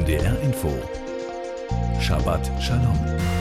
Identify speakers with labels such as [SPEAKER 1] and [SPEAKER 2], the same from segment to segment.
[SPEAKER 1] NDR Info. Shabbat Shalom.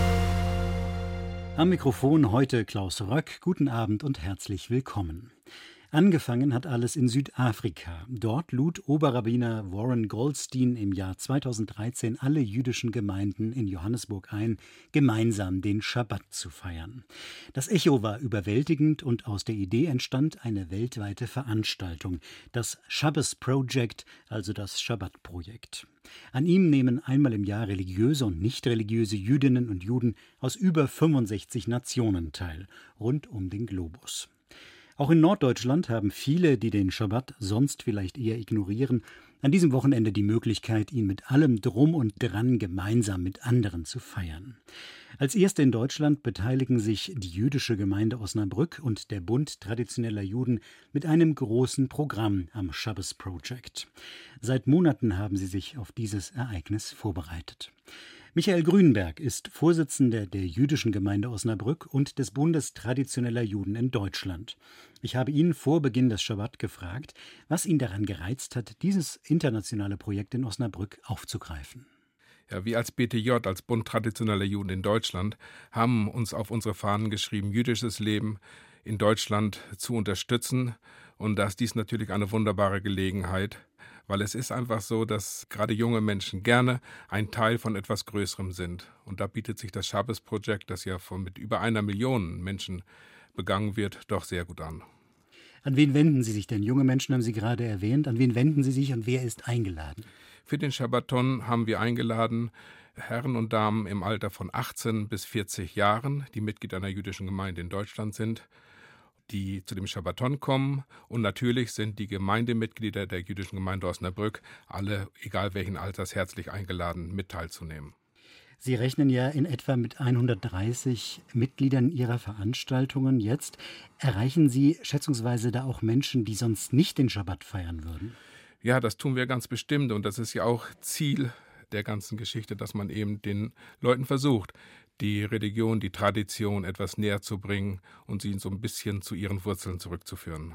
[SPEAKER 2] Am Mikrofon heute Klaus Röck. Guten Abend und herzlich willkommen. Angefangen hat alles in Südafrika. Dort lud Oberrabbiner Warren Goldstein im Jahr 2013 alle jüdischen Gemeinden in Johannesburg ein, gemeinsam den Schabbat zu feiern. Das Echo war überwältigend und aus der Idee entstand eine weltweite Veranstaltung, das Shabbos Project, also das Schabbat-Projekt. An ihm nehmen einmal im Jahr religiöse und nicht religiöse Jüdinnen und Juden aus über 65 Nationen teil, rund um den Globus. Auch in Norddeutschland haben viele, die den Schabbat sonst vielleicht eher ignorieren, an diesem Wochenende die Möglichkeit, ihn mit allem Drum und Dran gemeinsam mit anderen zu feiern. Als erste in Deutschland beteiligen sich die jüdische Gemeinde Osnabrück und der Bund traditioneller Juden mit einem großen Programm am Shabbos Project. Seit Monaten haben sie sich auf dieses Ereignis vorbereitet. Michael Grünberg ist Vorsitzender der jüdischen Gemeinde Osnabrück und des Bundes traditioneller Juden in Deutschland. Ich habe ihn vor Beginn des Schabbat gefragt, was ihn daran gereizt hat, dieses internationale Projekt in Osnabrück aufzugreifen.
[SPEAKER 3] Ja, wir als BTJ, als Bund traditioneller Juden in Deutschland, haben uns auf unsere Fahnen geschrieben, jüdisches Leben in Deutschland zu unterstützen. Und da ist dies natürlich eine wunderbare Gelegenheit, weil es ist einfach so, dass gerade junge Menschen gerne ein Teil von etwas Größerem sind. Und da bietet sich das Shabbos Project, das ja mit über 1 Million Menschen begangen wird, doch sehr gut an.
[SPEAKER 2] An wen wenden Sie sich denn? Junge Menschen haben Sie gerade erwähnt. An wen wenden Sie sich und wer ist eingeladen?
[SPEAKER 3] Für den Shabbaton haben wir eingeladen Herren und Damen im Alter von 18 bis 40 Jahren, die Mitglied einer jüdischen Gemeinde in Deutschland sind, die zu dem Shabbaton kommen. Und natürlich sind die Gemeindemitglieder der jüdischen Gemeinde Osnabrück alle, egal welchen Alters, herzlich eingeladen, mit teilzunehmen.
[SPEAKER 2] Sie rechnen ja in etwa mit 130 Mitgliedern Ihrer Veranstaltungen jetzt. Erreichen Sie schätzungsweise da auch Menschen, die sonst nicht den Schabbat feiern würden?
[SPEAKER 3] Ja, das tun wir ganz bestimmt. Und das ist ja auch Ziel der ganzen Geschichte, dass man eben den Leuten versucht, die Religion, die Tradition etwas näher zu bringen und sie so ein bisschen zu ihren Wurzeln zurückzuführen.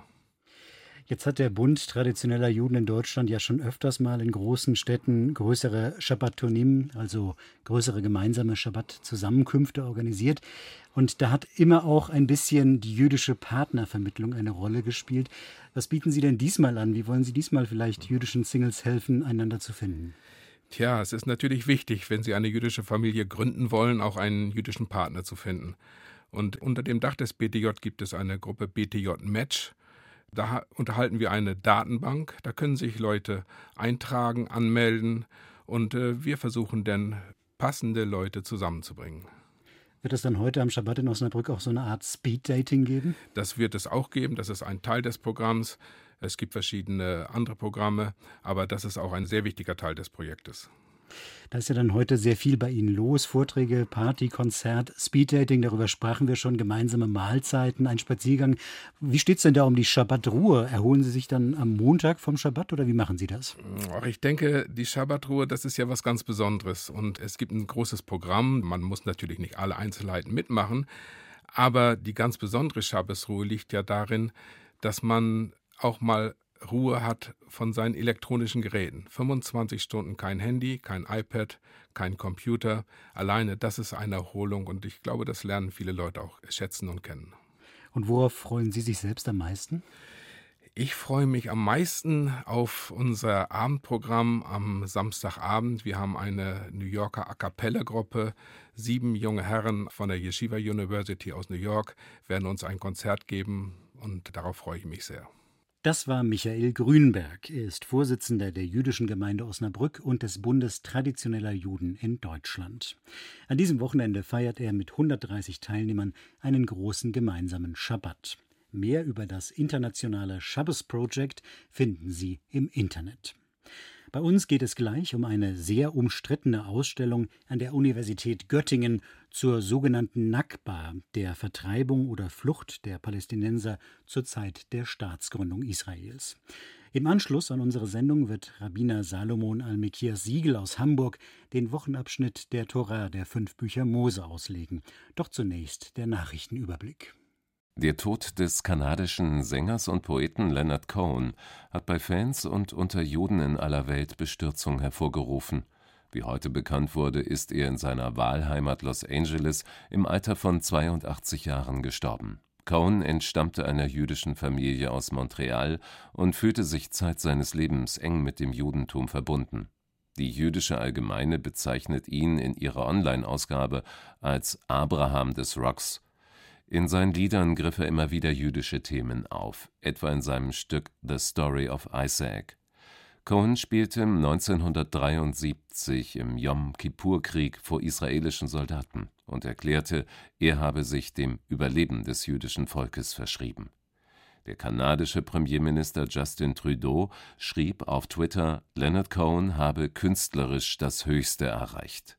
[SPEAKER 2] Jetzt hat der Bund traditioneller Juden in Deutschland ja schon öfters mal in großen Städten größere Shabbatonim, also größere gemeinsame Schabbat-Zusammenkünfte organisiert. Und da hat immer auch ein bisschen die jüdische Partnervermittlung eine Rolle gespielt. Was bieten Sie denn diesmal an? Wie wollen Sie diesmal vielleicht jüdischen Singles helfen, einander zu finden?
[SPEAKER 3] Tja, es ist natürlich wichtig, wenn Sie eine jüdische Familie gründen wollen, auch einen jüdischen Partner zu finden. Und unter dem Dach des BTJ gibt es eine Gruppe BTJ Match. Da unterhalten wir eine Datenbank. Da können sich Leute eintragen, anmelden und wir versuchen dann passende Leute zusammenzubringen.
[SPEAKER 2] Wird es dann heute am Schabbat in Osnabrück auch so eine Art Speed-Dating geben?
[SPEAKER 3] Das wird es auch geben. Das ist ein Teil des Programms. Es gibt verschiedene andere Programme, aber das ist auch ein sehr wichtiger Teil des Projektes.
[SPEAKER 2] Da ist ja dann heute sehr viel bei Ihnen los. Vorträge, Party, Konzert, Speeddating, darüber sprachen wir schon, gemeinsame Mahlzeiten, ein Spaziergang. Wie steht es denn da um die Schabbatruhe? Erholen Sie sich dann am Montag vom Schabbat oder wie machen Sie das?
[SPEAKER 3] Ich denke, die Schabbatruhe, das ist ja was ganz Besonderes und es gibt ein großes Programm. Man muss natürlich nicht alle Einzelheiten mitmachen, aber die ganz besondere Schabbesruhe liegt ja darin, dass man auch mal Ruhe hat von seinen elektronischen Geräten. 25 Stunden kein Handy, kein iPad, kein Computer. Alleine das ist eine Erholung und ich glaube, das lernen viele Leute auch schätzen und kennen.
[SPEAKER 2] Und worauf freuen Sie sich selbst am meisten?
[SPEAKER 3] Ich freue mich am meisten auf unser Abendprogramm am Samstagabend. Wir haben eine New Yorker A-Cappella-Gruppe. 7 junge Herren von der Yeshiva University aus New York werden uns ein Konzert geben und darauf freue ich mich sehr.
[SPEAKER 2] Das war Michael Grünberg. Er ist Vorsitzender der jüdischen Gemeinde Osnabrück und des Bundes traditioneller Juden in Deutschland. An diesem Wochenende feiert er mit 130 Teilnehmern einen großen gemeinsamen Schabbat. Mehr über das internationale Shabbos Project finden Sie im Internet. Bei uns geht es gleich um eine sehr umstrittene Ausstellung an der Universität Göttingen zur sogenannten Nakba, der Vertreibung oder Flucht der Palästinenser zur Zeit der Staatsgründung Israels. Im Anschluss an unsere Sendung wird Rabbiner Salomon Almekias-Siegel aus Hamburg den Wochenabschnitt der Tora der 5 Bücher Mose auslegen. Doch zunächst der Nachrichtenüberblick.
[SPEAKER 4] Der Tod des kanadischen Sängers und Poeten Leonard Cohen hat bei Fans und unter Juden in aller Welt Bestürzung hervorgerufen. Wie heute bekannt wurde, ist er in seiner Wahlheimat Los Angeles im Alter von 82 Jahren gestorben. Cohen entstammte einer jüdischen Familie aus Montreal und fühlte sich Zeit seines Lebens eng mit dem Judentum verbunden. Die Jüdische Allgemeine bezeichnet ihn in ihrer Online-Ausgabe als Abraham des Rocks. In seinen Liedern griff er immer wieder jüdische Themen auf, etwa in seinem Stück The Story of Isaac. Cohen spielte 1973 im Jom-Kippur-Krieg vor israelischen Soldaten und erklärte, er habe sich dem Überleben des jüdischen Volkes verschrieben. Der kanadische Premierminister Justin Trudeau schrieb auf Twitter, Leonard Cohen habe künstlerisch das Höchste erreicht.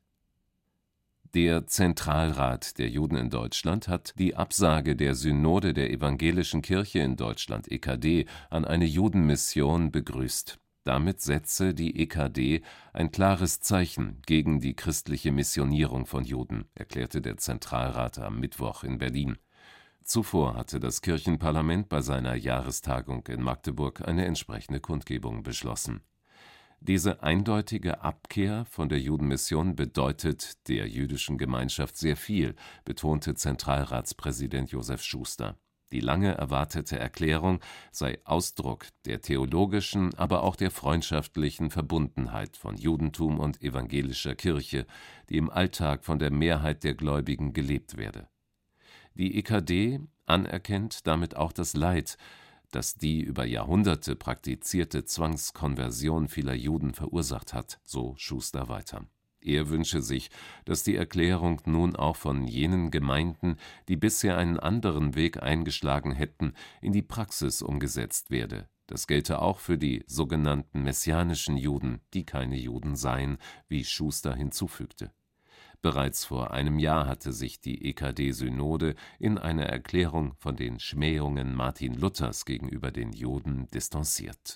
[SPEAKER 4] Der Zentralrat der Juden in Deutschland hat die Absage der Synode der Evangelischen Kirche in Deutschland (EKD) an eine Judenmission begrüßt. Damit setze die EKD ein klares Zeichen gegen die christliche Missionierung von Juden, erklärte der Zentralrat am Mittwoch in Berlin. Zuvor hatte das Kirchenparlament bei seiner Jahrestagung in Magdeburg eine entsprechende Kundgebung beschlossen. Diese eindeutige Abkehr von der Judenmission bedeutet der jüdischen Gemeinschaft sehr viel, betonte Zentralratspräsident Josef Schuster. Die lange erwartete Erklärung sei Ausdruck der theologischen, aber auch der freundschaftlichen Verbundenheit von Judentum und evangelischer Kirche, die im Alltag von der Mehrheit der Gläubigen gelebt werde. Die EKD anerkennt damit auch das Leid, das die über Jahrhunderte praktizierte Zwangskonversion vieler Juden verursacht hat, so Schuster weiter. Er wünsche sich, dass die Erklärung nun auch von jenen Gemeinden, die bisher einen anderen Weg eingeschlagen hätten, in die Praxis umgesetzt werde. Das gelte auch für die sogenannten messianischen Juden, die keine Juden seien, wie Schuster hinzufügte. Bereits vor einem Jahr hatte sich die EKD-Synode in einer Erklärung von den Schmähungen Martin Luthers gegenüber den Juden distanziert.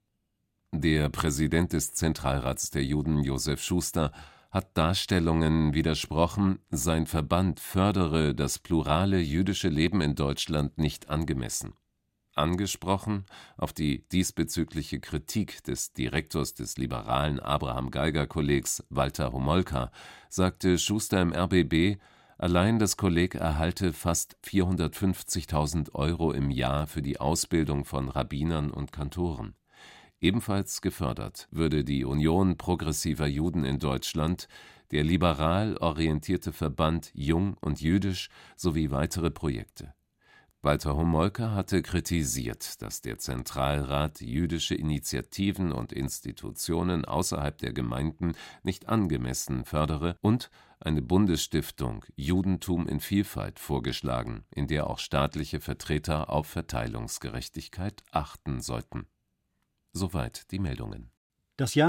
[SPEAKER 4] Der Präsident des Zentralrats der Juden, Josef Schuster, hat Darstellungen widersprochen, sein Verband fördere das plurale jüdische Leben in Deutschland nicht angemessen. Angesprochen auf die diesbezügliche Kritik des Direktors des liberalen Abraham-Geiger-Kollegs Walter Homolka sagte Schuster im RBB, allein das Kolleg erhalte fast 450.000 € im Jahr für die Ausbildung von Rabbinern und Kantoren. Ebenfalls gefördert würde die Union progressiver Juden in Deutschland, der liberal orientierte Verband Jung und Jüdisch sowie weitere Projekte. Walter Homolka hatte kritisiert, dass der Zentralrat jüdische Initiativen und Institutionen außerhalb der Gemeinden nicht angemessen fördere und eine Bundesstiftung Judentum in Vielfalt vorgeschlagen, in der auch staatliche Vertreter auf Verteilungsgerechtigkeit achten sollten. Soweit die Meldungen.
[SPEAKER 2] Das Jahr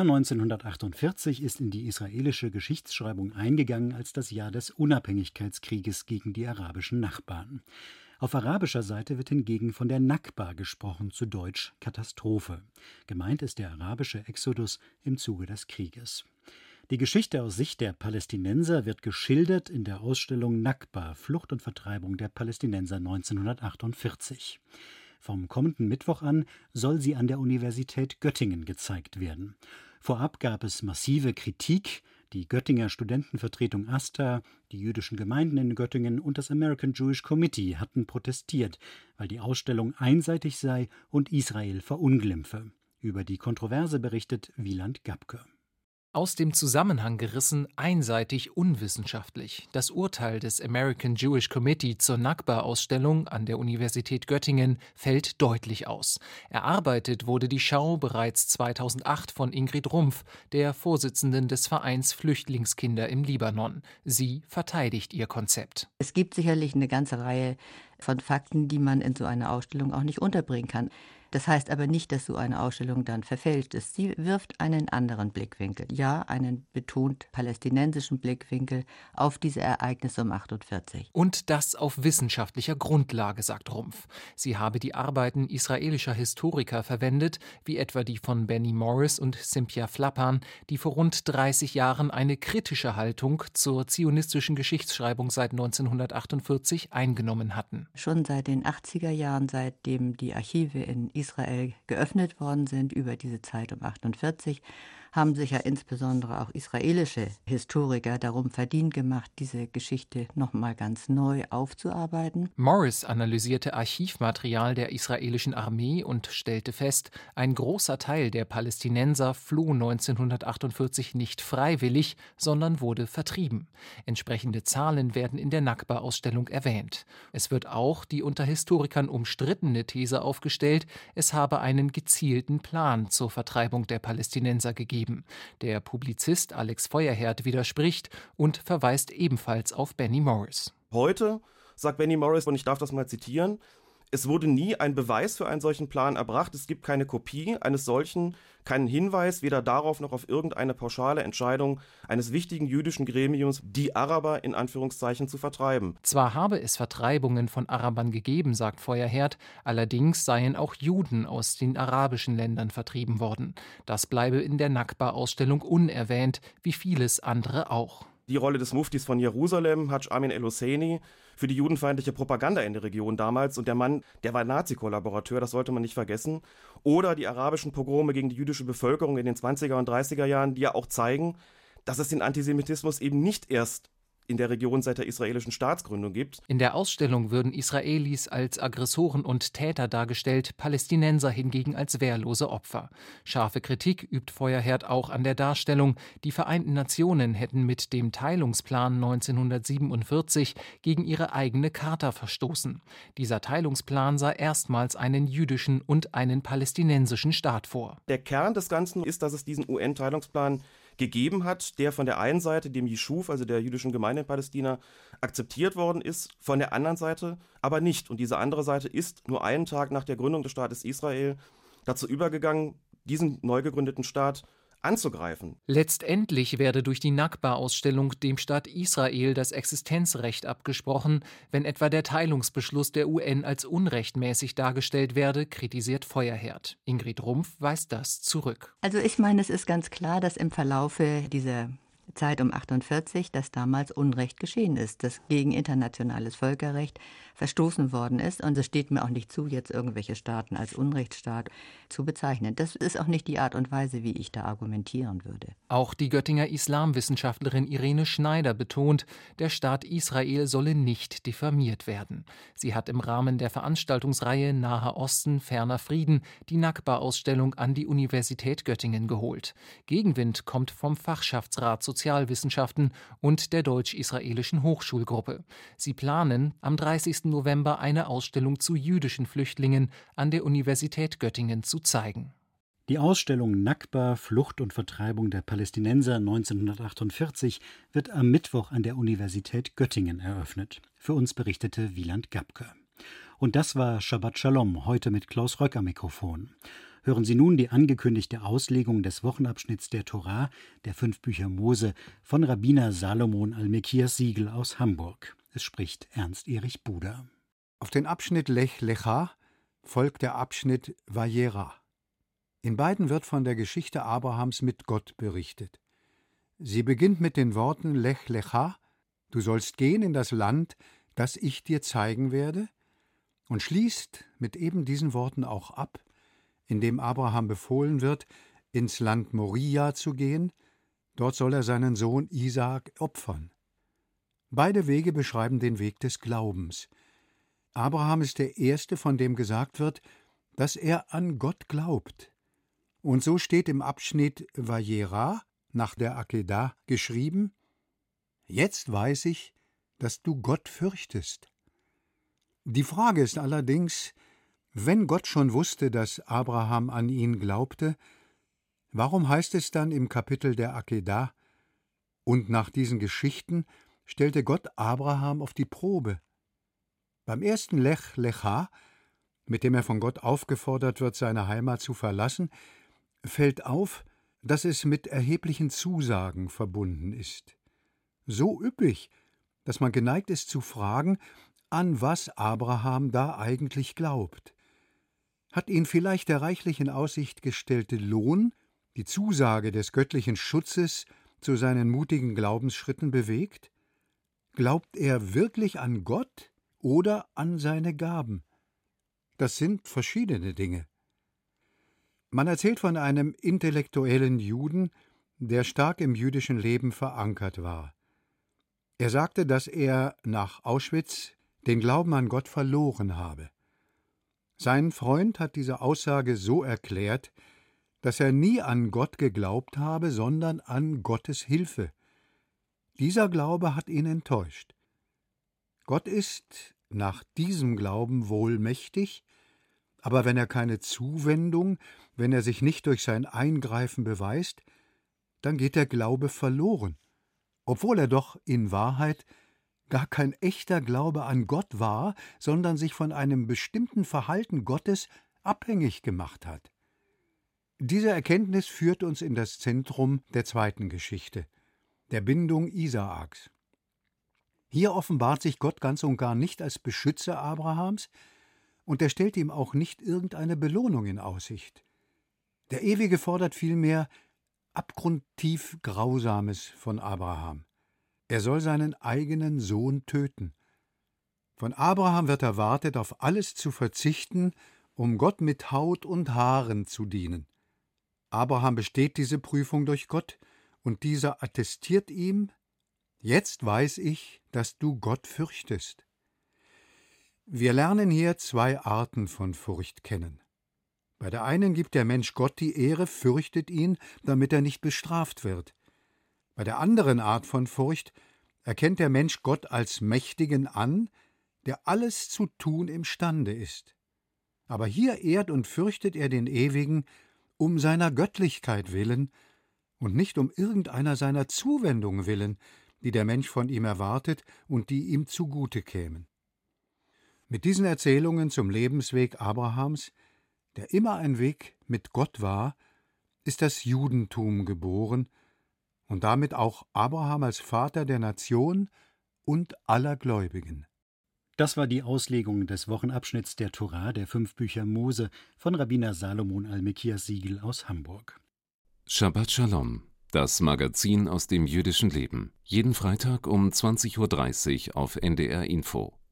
[SPEAKER 2] 1948 ist in die israelische Geschichtsschreibung eingegangen als das Jahr des Unabhängigkeitskrieges gegen die arabischen Nachbarn. Auf arabischer Seite wird hingegen von der Nakba gesprochen, zu Deutsch Katastrophe. Gemeint ist der arabische Exodus im Zuge des Krieges. Die Geschichte aus Sicht der Palästinenser wird geschildert in der Ausstellung Nakba, Flucht und Vertreibung der Palästinenser 1948. Vom kommenden Mittwoch an soll sie an der Universität Göttingen gezeigt werden. Vorab gab es massive Kritik. Die Göttinger Studentenvertretung AStA, die jüdischen Gemeinden in Göttingen und das American Jewish Committee hatten protestiert, weil die Ausstellung einseitig sei und Israel verunglimpfe. Über die Kontroverse berichtet Wieland Gabke.
[SPEAKER 5] Aus dem Zusammenhang gerissen, einseitig unwissenschaftlich. Das Urteil des American Jewish Committee zur Nakba-Ausstellung an der Universität Göttingen fällt deutlich aus. Erarbeitet wurde die Schau bereits 2008 von Ingrid Rumpf, der Vorsitzenden des Vereins Flüchtlingskinder im Libanon. Sie verteidigt ihr Konzept.
[SPEAKER 6] Es gibt sicherlich eine ganze Reihe von Fakten, die man in so einer Ausstellung auch nicht unterbringen kann. Das heißt aber nicht, dass so eine Ausstellung dann verfälscht ist. Sie wirft einen anderen Blickwinkel, ja, einen betont palästinensischen Blickwinkel auf diese Ereignisse um 1948.
[SPEAKER 5] Und das auf wissenschaftlicher Grundlage, sagt Rumpf. Sie habe die Arbeiten israelischer Historiker verwendet, wie etwa die von Benny Morris und Cynthia Flappan, die vor rund 30 Jahren eine kritische Haltung zur zionistischen Geschichtsschreibung seit 1948 eingenommen hatten.
[SPEAKER 6] Schon seit den 80er Jahren, seitdem die Archive in Israel geöffnet worden sind, über diese Zeit um 1948, haben sich ja insbesondere auch israelische Historiker darum verdient gemacht, diese Geschichte nochmal ganz neu aufzuarbeiten.
[SPEAKER 5] Morris analysierte Archivmaterial der israelischen Armee und stellte fest, ein großer Teil der Palästinenser floh 1948 nicht freiwillig, sondern wurde vertrieben. Entsprechende Zahlen werden in der Nakba-Ausstellung erwähnt. Es wird auch die unter Historikern umstrittene These aufgestellt, es habe einen gezielten Plan zur Vertreibung der Palästinenser gegeben. Der Publizist Alex Feuerherd widerspricht und verweist ebenfalls auf Benny Morris.
[SPEAKER 7] Heute sagt Benny Morris, und ich darf das mal zitieren, es wurde nie ein Beweis für einen solchen Plan erbracht, es gibt keine Kopie eines solchen, keinen Hinweis weder darauf noch auf irgendeine pauschale Entscheidung eines wichtigen jüdischen Gremiums, die Araber in Anführungszeichen zu vertreiben.
[SPEAKER 5] Zwar habe es Vertreibungen von Arabern gegeben, sagt Feuerherd, allerdings seien auch Juden aus den arabischen Ländern vertrieben worden. Das bleibe in der Nakba-Ausstellung unerwähnt, wie vieles andere auch.
[SPEAKER 7] Die Rolle des Muftis von Jerusalem, Haj Amin el-Husseini, für die judenfeindliche Propaganda in der Region damals. Und der Mann, der war Nazi-Kollaborateur, das sollte man nicht vergessen. Oder die arabischen Pogrome gegen die jüdische Bevölkerung in den 20er und 30er Jahren, die ja auch zeigen, dass es den Antisemitismus eben nicht erst in der Region seit der israelischen Staatsgründung gibt.
[SPEAKER 5] In der Ausstellung würden Israelis als Aggressoren und Täter dargestellt, Palästinenser hingegen als wehrlose Opfer. Scharfe Kritik übt Feuerherd auch an der Darstellung, die Vereinten Nationen hätten mit dem Teilungsplan 1947 gegen ihre eigene Charta verstoßen. Dieser Teilungsplan sah erstmals einen jüdischen und einen palästinensischen Staat vor.
[SPEAKER 7] Der Kern des Ganzen ist, dass es diesen UN-Teilungsplan gegeben hat, der von der einen Seite dem Yishuv, also der jüdischen Gemeinde in Palästina, akzeptiert worden ist, von der anderen Seite aber nicht. Und diese andere Seite ist nur einen Tag nach der Gründung des Staates Israel dazu übergegangen, diesen neu gegründeten Staat anzugreifen.
[SPEAKER 5] Letztendlich werde durch die Nakba-Ausstellung dem Staat Israel das Existenzrecht abgesprochen, wenn etwa der Teilungsbeschluss der UN als unrechtmäßig dargestellt werde, kritisiert Feuerherd. Ingrid Rumpf weist das zurück.
[SPEAKER 6] Also ich meine, es ist ganz klar, dass im Verlaufe dieser Zeit um 48, dass damals Unrecht geschehen ist, dass gegen internationales Völkerrecht verstoßen worden ist. Und es steht mir auch nicht zu, jetzt irgendwelche Staaten als Unrechtsstaat zu bezeichnen. Das ist auch nicht die Art und Weise, wie ich da argumentieren würde.
[SPEAKER 5] Auch die Göttinger Islamwissenschaftlerin Irene Schneider betont, der Staat Israel solle nicht diffamiert werden. Sie hat im Rahmen der Veranstaltungsreihe Naher Osten, ferner Frieden die Nakba-Ausstellung an die Universität Göttingen geholt. Gegenwind kommt vom Fachschaftsrat Sozialwissenschaften und der Deutsch-Israelischen Hochschulgruppe. Sie planen, am 30. November eine Ausstellung zu jüdischen Flüchtlingen an der Universität Göttingen zu zeigen.
[SPEAKER 2] Die Ausstellung Nakba, Flucht und Vertreibung der Palästinenser 1948 wird am Mittwoch an der Universität Göttingen eröffnet. Für uns berichtete Wieland Gabke. Und das war Shabbat Shalom, heute mit Klaus Röck am Mikrofon. Hören Sie nun die angekündigte Auslegung des Wochenabschnitts der Torah, der 5 Bücher Mose, von Rabbiner Salomon Almekias-Siegel aus Hamburg. Es spricht Ernst Erich Buder.
[SPEAKER 8] Auf den Abschnitt Lech Lecha folgt der Abschnitt Vayera. In beiden wird von der Geschichte Abrahams mit Gott berichtet. Sie beginnt mit den Worten Lech Lecha, du sollst gehen in das Land, das ich dir zeigen werde, und schließt mit eben diesen Worten auch ab, indem Abraham befohlen wird, ins Land Moria zu gehen, dort soll er seinen Sohn Isaak opfern. Beide Wege beschreiben den Weg des Glaubens. Abraham ist der Erste, von dem gesagt wird, dass er an Gott glaubt. Und so steht im Abschnitt Vayera nach der Akedah geschrieben: Jetzt weiß ich, dass du Gott fürchtest. Die Frage ist allerdings, wenn Gott schon wusste, dass Abraham an ihn glaubte, warum heißt es dann im Kapitel der Akedah: Und nach diesen Geschichten stellte Gott Abraham auf die Probe? Beim ersten Lech Lecha, mit dem er von Gott aufgefordert wird, seine Heimat zu verlassen, fällt auf, dass es mit erheblichen Zusagen verbunden ist. So üppig, dass man geneigt ist zu fragen, an was Abraham da eigentlich glaubt. Hat ihn vielleicht der reichlich in Aussicht gestellte Lohn, die Zusage des göttlichen Schutzes, zu seinen mutigen Glaubensschritten bewegt? Glaubt er wirklich an Gott oder an seine Gaben? Das sind verschiedene Dinge. Man erzählt von einem intellektuellen Juden, der stark im jüdischen Leben verankert war. Er sagte, dass er nach Auschwitz den Glauben an Gott verloren habe. Sein Freund hat diese Aussage so erklärt, dass er nie an Gott geglaubt habe, sondern an Gottes Hilfe. Dieser Glaube hat ihn enttäuscht. Gott ist nach diesem Glauben wohl mächtig, aber wenn er keine Zuwendung, wenn er sich nicht durch sein Eingreifen beweist, dann geht der Glaube verloren, obwohl er doch in Wahrheit gar kein echter Glaube an Gott war, sondern sich von einem bestimmten Verhalten Gottes abhängig gemacht hat. Diese Erkenntnis führt uns in das Zentrum der zweiten Geschichte, der Bindung Isaaks. Hier offenbart sich Gott ganz und gar nicht als Beschützer Abrahams, und er stellt ihm auch nicht irgendeine Belohnung in Aussicht. Der Ewige fordert vielmehr abgrundtief Grausames von Abraham. Er soll seinen eigenen Sohn töten. Von Abraham wird erwartet, auf alles zu verzichten, um Gott mit Haut und Haaren zu dienen. Abraham besteht diese Prüfung durch Gott, und dieser attestiert ihm: Jetzt weiß ich, dass du Gott fürchtest. Wir lernen hier zwei Arten von Furcht kennen. Bei der einen gibt der Mensch Gott die Ehre, fürchtet ihn, damit er nicht bestraft wird. Bei der anderen Art von Furcht erkennt der Mensch Gott als Mächtigen an, der alles zu tun imstande ist. Aber hier ehrt und fürchtet er den Ewigen um seiner Göttlichkeit willen und nicht um irgendeiner seiner Zuwendung willen, die der Mensch von ihm erwartet und die ihm zugute kämen. Mit diesen Erzählungen zum Lebensweg Abrahams, der immer ein Weg mit Gott war, ist das Judentum geboren und damit auch Abraham als Vater der Nation und aller Gläubigen.
[SPEAKER 2] Das war die Auslegung des Wochenabschnitts der Tora, der 5 Bücher Mose, von Rabbiner Salomon Almekias-Siegel aus Hamburg.
[SPEAKER 4] Shabbat Shalom, das Magazin aus dem jüdischen Leben. Jeden Freitag um 20:30 Uhr auf NDR Info.